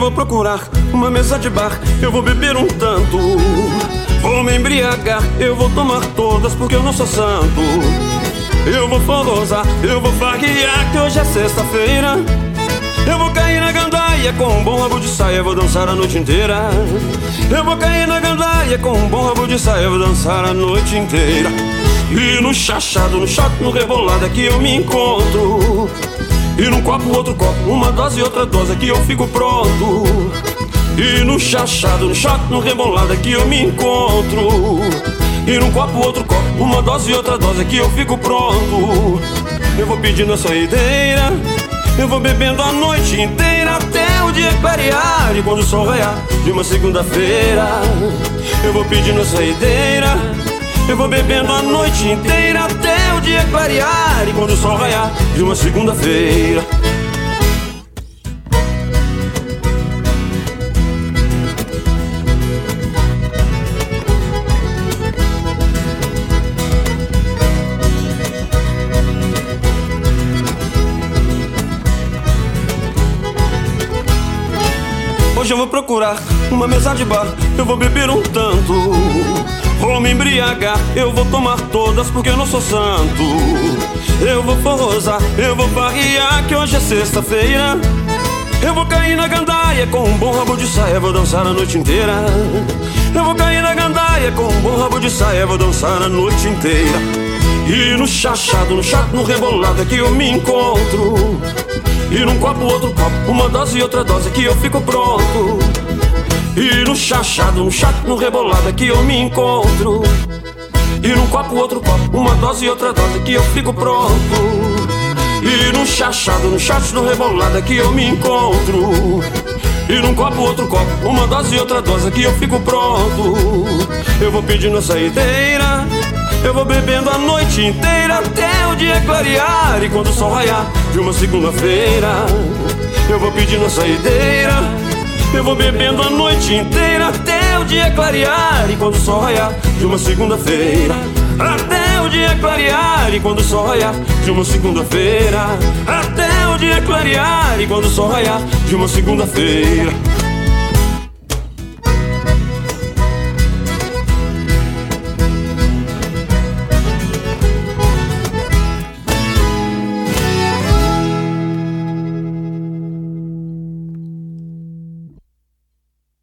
vou procurar uma mesa de bar, eu vou beber um tanto, vou me embriagar, eu vou tomar todas porque eu não sou santo. Eu vou forrosar, eu vou farrear, que hoje é sexta-feira. Eu vou cair na gandaia com um bom rabo de saia, vou dançar a noite inteira. Eu vou cair na gandaia com um bom rabo de saia, vou dançar a noite inteira. E no chachado, no shot, no rebolado é que eu me encontro. E num copo, outro copo, uma dose e outra dose é que eu fico pronto. E no chachado, no shot, no rebolado é que eu me encontro. E num copo, outro copo, uma dose e outra dose é que eu fico pronto. Eu vou pedindo a saideira, eu vou bebendo a noite inteira até o dia clarear. E quando o sol raiar de uma segunda-feira, eu vou pedindo a saideira, eu vou bebendo a noite inteira até o dia clarear. E quando o sol raiar de uma segunda-feira. Hoje eu vou procurar uma mesa de bar, eu vou beber um tanto, vou me embriagar, eu vou tomar todas porque eu não sou santo. Eu vou forrosar, eu vou farrear, que hoje é sexta-feira. Eu vou cair na gandaia com um bom rabo de saia, vou dançar a noite inteira. Eu vou cair na gandaia com um bom rabo de saia, vou dançar a noite inteira. E no chachado, no chato, no rebolado é que eu me encontro. E num copo, outro copo, uma dose e outra dose é que eu fico pronto. E no chachado, no chato, no rebolado é que eu me encontro. E num copo, outro copo, uma dose e outra dose é que eu fico pronto. E no chachado, no chato, no rebolado é que eu me encontro. E num copo, outro copo, uma dose e outra dose é que eu fico pronto. Eu vou pedindo a saideira, eu vou bebendo a noite inteira até o dia clarear. E quando o sol raiar de uma segunda-feira, eu vou pedindo a saideira, eu vou bebendo a noite inteira até o dia clarear. E quando o sol raiar de uma segunda-feira, até o dia clarear. E quando o sol raiar de uma segunda-feira, até o dia clarear. E quando o sol raiar de uma segunda-feira.